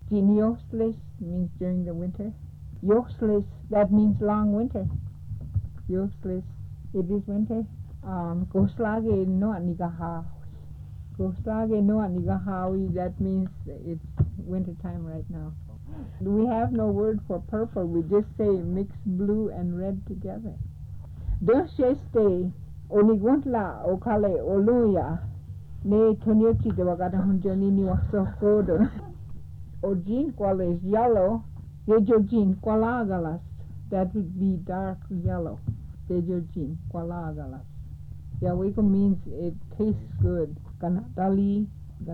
Jinioslis means during the winter. Yoslis, that means long winter. Yoslis, it is winter. Koslage no anigahawi. Koslage no anigahawi, that means it's winter time right now. We have no word for purple. We just say mix blue and red together. Dosheste oniguntla okale oluya ne tonyochi de wagata hunjoni ni wasokodo. Ojin qual is yellow. Dejojin qualagalas. That would be dark yellow. Dejojin qualagalas. Yawiko means it tastes good. Ganadali,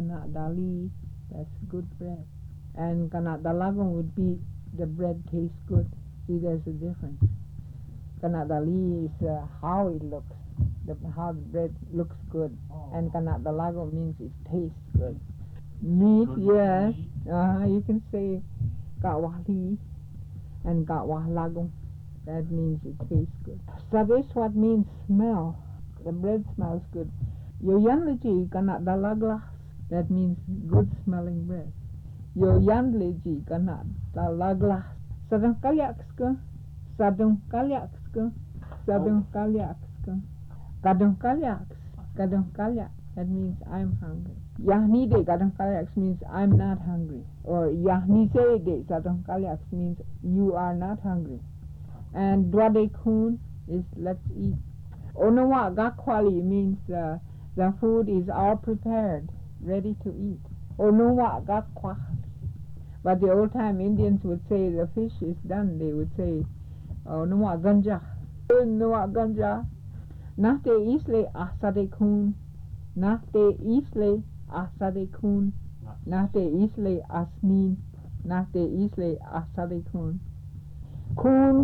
that's good bread. And ganadalagon would be the bread tastes good. See, there's a difference. Ganadali is how it looks, how the bread looks good. And ganadalago means it tastes good. Meat, yes. You can say gawali and gawalagon. That means it tastes good. Sadeswat means smell. The bread smells good. Yoyanleji ganadalaglas. That means good smelling bread. Yoyanleji ganadalaglas. Sadung kalyakska. Sadung kalyakska. Sadung kalyakska. Gadung kalyaks. Gadung kalyak. That means I'm hungry. Yahnide gadung kalyaks means I'm not hungry. Or yahnise de gadung kalyaks means you are not hungry. And dwade kun is let's eat. Onawa gakwali means the food is all prepared, ready to eat. Onawa gakwa. But the old time Indians would say the fish is done. They would say onawa ganja. Onawa ganja. Nahte isle asade kun. Nahte isle asade kun. Nahte isle asnin. Nahte isle asade kun. Kun,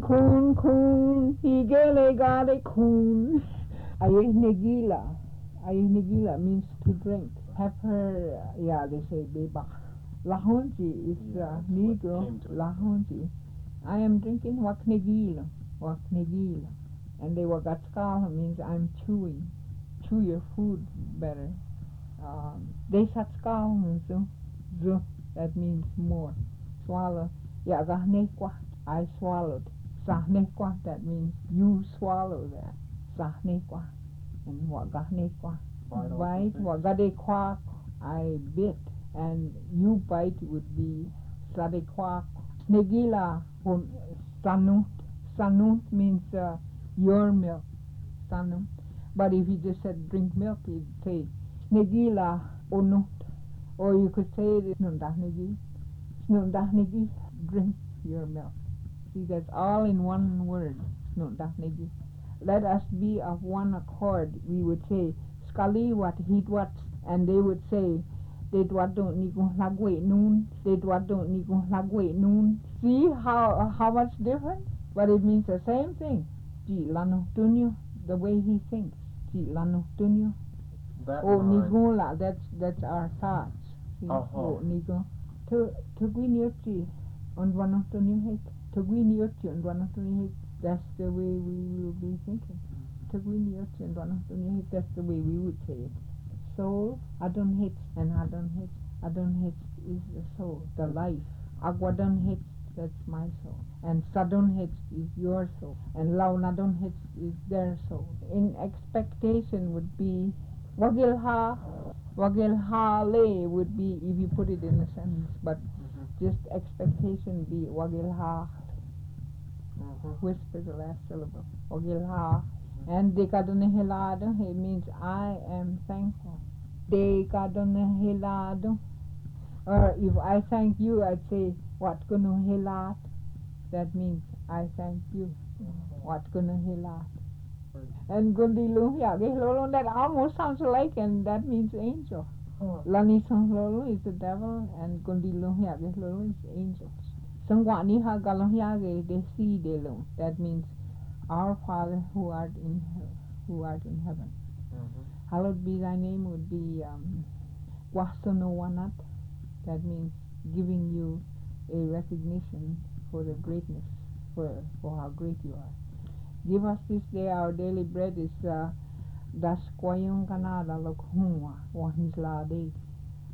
higele gade kun. Ayeh negila means to drink. Pepper, they say beba. Lahonji is Negro, lahonji. I am drinking waknegila. And they were gatskala means I'm chewing. Chew your food better. They satskala zu, that means more. Swallow. Gahnekwa. I swallowed. Sahnekwa, that means you swallow that. Sahnekwa. And wagahnekwa. Bite. Wagadekwa, I bit. And you bite would be sadekwa. Negila, sanut. Sanut means your milk. Sanut. But if you just said drink milk, you'd say negila onut. Or you could say snundahnegi. Snundahnegi, drink your milk. See, that's all in one word. Let us be of one accord. We would say, skali wat hit wat, and they would say, Dedwat don't nigo lagwe noon. Dedwat don't nigo lagwe noon. See how much difference? But it means the same thing. Ji lano tunyo, the way he thinks. Ji lano tunyo. Oh, nigola, that's our thoughts. See? Oh, nigo. Tugwinyochi on one tunyo hate. Tugwinyochi on one tunyo hate. That's the way we will be thinking. Tugwinyochi on one tunyo hate. That's the way we would say it. Soul, Adon hits, and Adon hits. Adon hits is the soul, the life. Agwadon hits, that's my soul. And Sadon hits is your soul. And Launadon hits is their soul. In expectation would be Wagilha. Wagilha le would be if you put it in a sentence, but just expectation be Wagilha. Whisper the last syllable. Wagilha. And Dekadonehilado, it means I am thankful. Dekadonehilado. Or if I thank you, I'd say, Watkunohilat. That means I thank you. Watkunohilat. And Gundilu, that almost sounds alike, and that means angel. Lani Sanglolo is the devil, and Gundilu is angels. Sangwaniha Galohiage, de si de lo. That means our Father who art in heaven. Hallowed be thy name would be Wasonowanat. That means giving you a recognition for the greatness, for how great you are. Give us this day our daily bread is Das Kwayung Kanada Lokhunwa Wahislade.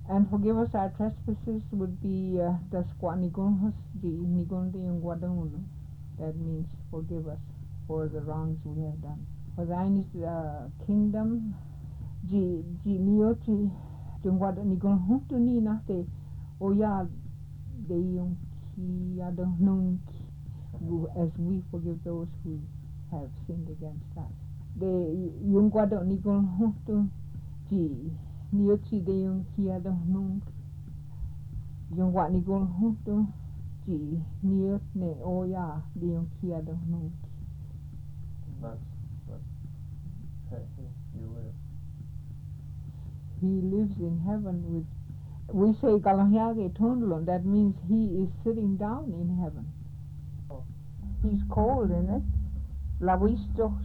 And forgive us our trespasses would be the squanigunhus the nigunde yung. That means forgive us for the wrongs we have done. For thine is the kingdom, nioti, jungwada nigunhutu ni nate, oya de yung ki adonunki, as we forgive those who have sinned against us. De jungwada nigunhutu, nioti de yung ki adonunki, jungwada nigunhutu, niot ne oya de yung ki adonunki. That's you live. He lives in heaven with, we say Kalahiage Tundlun, that means he is sitting down in heaven. Oh. He's cold, isn't it? Lavistos.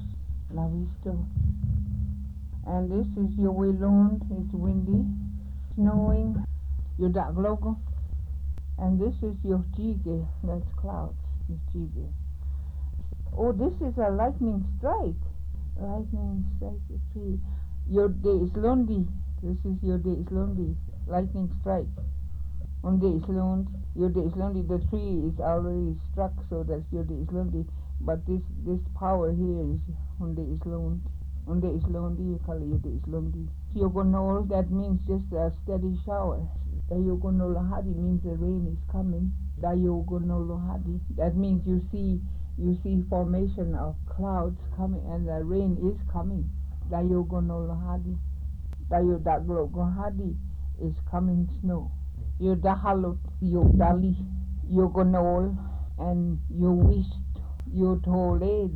And this is your Wilund, it's windy, snowing, your Daglogo. And this is your Jige, that's clouds, your Jige. Oh, this is a lightning strike. Lightning strike the tree. Your day is Lundi. This is your day is Lundi. Lightning strike. On day is Lund. Your day is Lundi. The tree is already struck, so that's your day is Lundi. But this power here is on day is Lund. On day is Lundi, you call it your day is Lundi. Yogonol, that means just a steady shower. The Yogonolohadi means the rain is coming. The Yogonolohadi, that means you see formation of clouds coming and the rain is coming. Dayogonolohadi. Dayodaglogohadi is coming snow. Yodahalot, Yodali, Yogonol, and Yowist, Yotole,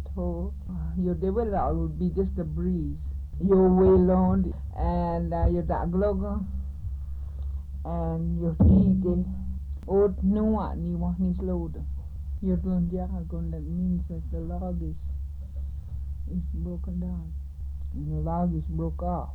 Yodevelal would be just a breeze. Yowelond, and Yodaglogo, and Yotige, Ot Noa, Niwanisloda. Yodunjagon, that means that the log is broken down. And the log is broke off.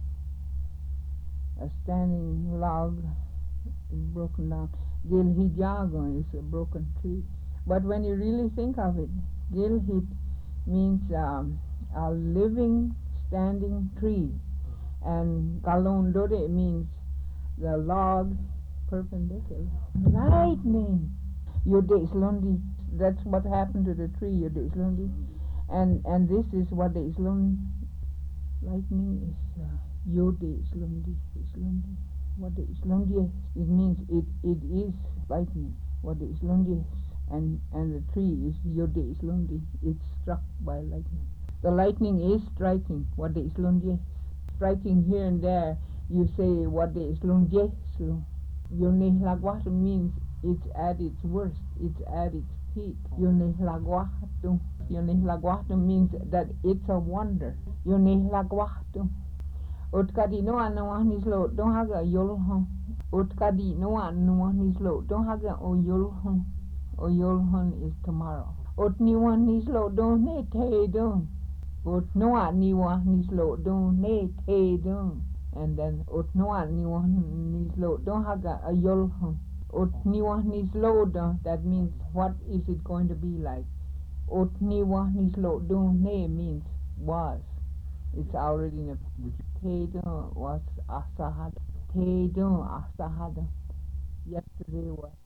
A standing log is broken down. Gilhijagon is a broken tree. But when you really think of it, Gilhit means a living, standing tree. And Galondore means the log perpendicular. Lightning! Yodeis Lundi. That's what happened to the tree, Yodeis Lundi. And this is what is Lundi. Lightning is Yodeis Lundi. What is Lundi? It means it is lightning. What is Lundi? And the tree is Yodeis Lundi. It's struck by lightning. The lightning is striking. What is Lundi? Striking here and there. You say what is Lundi? Yonehlagwatu means it's at its worst. It's at its peak. Yonehlagwatu. Yonehlagwatu means that it's a wonder. Yonehlagwatu. Utkadi no anuanislo don't haga yolhon. Utkadi no anuanislo don't haga o yolhon. O yolhon is tomorrow. Utniwanislo don't ne te dun. Utnoa niwanislo don't ne te dun. And then utnoa niwanislo don't haga a yolhon. Utniwanislo don't, that means what is it going to be like? Utniwanislo don't ne means was. It's already in a Teidun was Asahada. Teidun Asahada. Yesterday was